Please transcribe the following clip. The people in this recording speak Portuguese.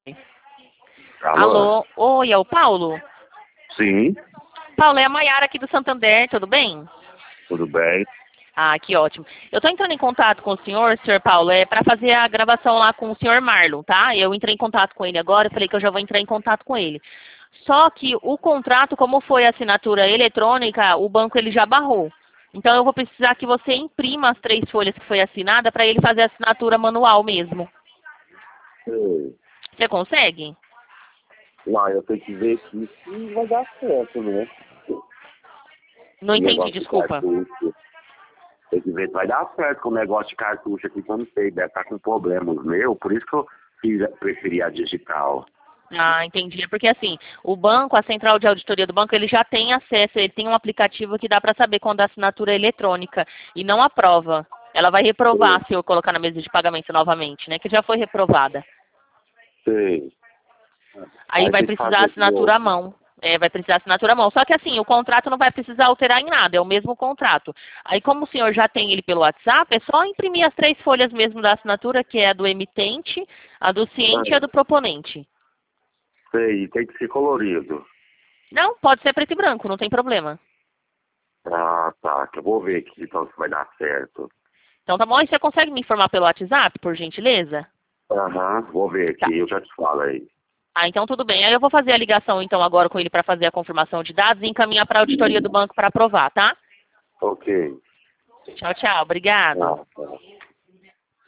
Alô? Alô? Oi, é o Paulo? Sim, Paulo, é a Maiara aqui do Santander, tudo bem? tudo bem. Ah, que ótimo. Eu estou entrando em contato com o senhor Paulo, para fazer a gravação lá com o senhor Marlon, tá? Eu entrei em contato com ele agora, eu falei que eu já vou entrar em contato com ele. Só que o contrato, como foi assinatura eletrônica, o banco ele já barrou. Então eu vou precisar que você imprima as 3 folhas que foi assinada para ele fazer a assinatura manual mesmo. Sei. Você consegue? Não, eu tenho que ver aqui se vai dar certo, né? Não O entendi, negócio de desculpa. cartucho. Tem que ver se vai dar certo com o negócio de cartucho aqui, que eu não sei, deve estar com problemas meu, por isso que eu preferi a digital. Ah, entendi. É porque assim, o banco, a central de auditoria do banco, ele já tem acesso, ele tem um aplicativo que dá para saber quando a assinatura é eletrônica e não aprova. Ela vai reprovar Sei. se eu colocar na mesa de pagamento novamente, né? Que já foi reprovada. Sei. Aí Aí vai tem que precisar fazer de assinatura à novo. mão. É, vai precisar assinatura à mão. Só que assim, o contrato não vai precisar alterar em nada, é o mesmo contrato. Aí como o senhor já tem ele pelo WhatsApp, é só imprimir as 3 folhas mesmo da assinatura, que é a do emitente, a do ciente e a Ah, do proponente. sei, tem que ser colorido. Não, pode ser preto e branco, não tem problema. Ah, tá, que eu vou ver aqui então se vai dar certo. Então tá bom, e você consegue me informar pelo WhatsApp, por gentileza? Aham, vou ver Tá. aqui, eu já te falo aí. Ah, então tudo bem. Aí eu vou fazer a ligação então agora com ele para fazer a confirmação de dados e encaminhar para a auditoria do banco para aprovar, tá? Ok. Tchau, tchau. Obrigado. Ah, tá.